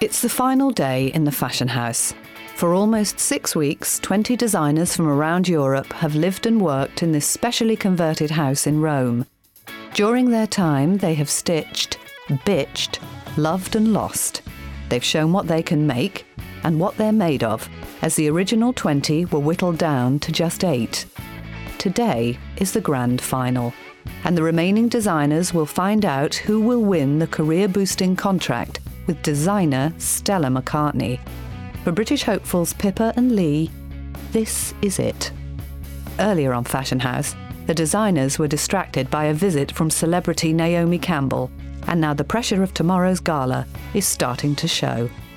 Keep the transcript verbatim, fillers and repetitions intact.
It's the final day in the fashion house. For almost six weeks, twenty designers from around Europe have lived and worked in this specially converted house in Rome. During their time, they have stitched, bitched, loved and lost. They've shown what they can make and what they're made of, as the original twenty were whittled down to just eight. Today is the grand final, and the remaining designers will find out who will win the career-boosting contract with designer Stella McCartney. For British hopefuls Pippa and Lee, this is it. Earlier on Fashion House, the designers were distracted by a visit from celebrity Naomi Campbell, and now the pressure of tomorrow's gala is starting to show.